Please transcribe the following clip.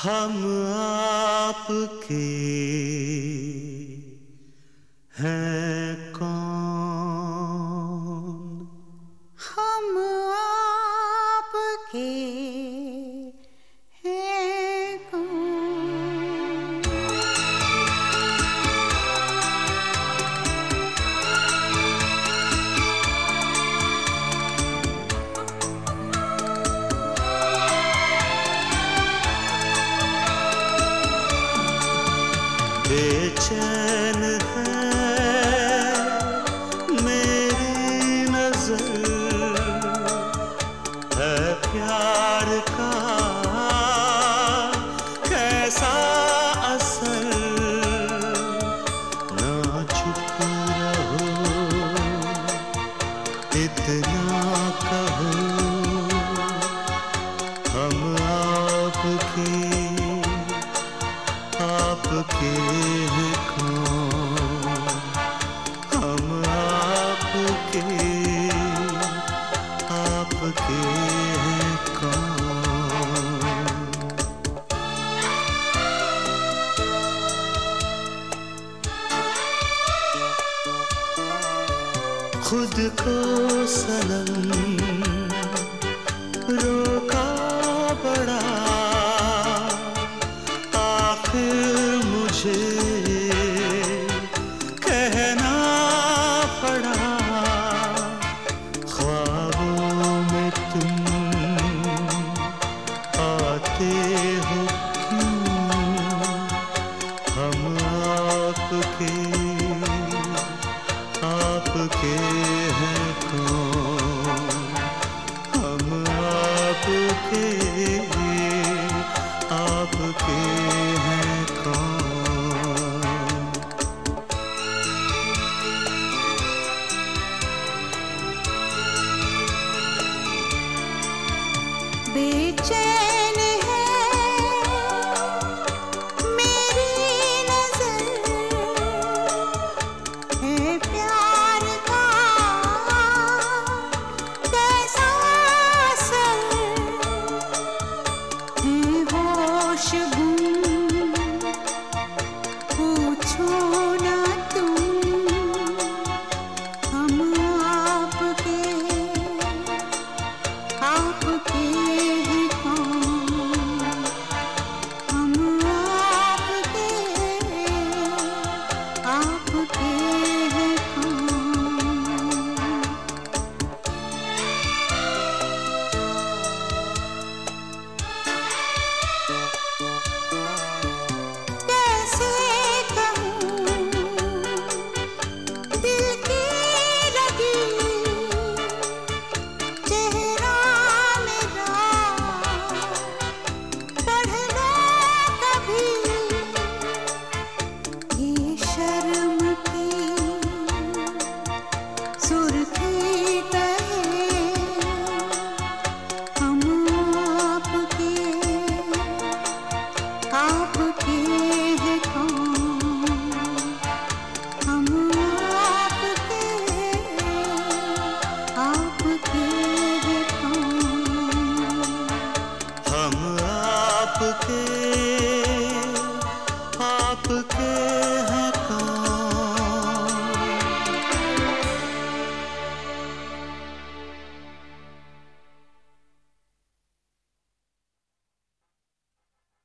हम आपके हैं कौन। हम आपके हैं कौन। बेचैन है मेरी नजर, है प्यार का कैसा असर। ना चुप रहो, इतना कहो, हम आपके हैं कौन। हम आपके हैं कौन। खुद को सनम रोका बड़ा, मुझे कहना पड़ा। ख्वाबों में तुम आते हो क्यों। हम आपके हैं कौन। हम आपके हैं कौन। बेचैन है मेरी नजर, है प्यार का कैसा असर। है होश गुम, पूछो ना तुम। हम आपके हैं कौन। हम आपके हैं कौन। कैसे कहूँ दिल की लगी चेहरा मेरा, पढ़ लो कभी ये शर्म की सुर्खी कहे। हम आपके हैं कौन। हम आपके हैं कौन। हम आपके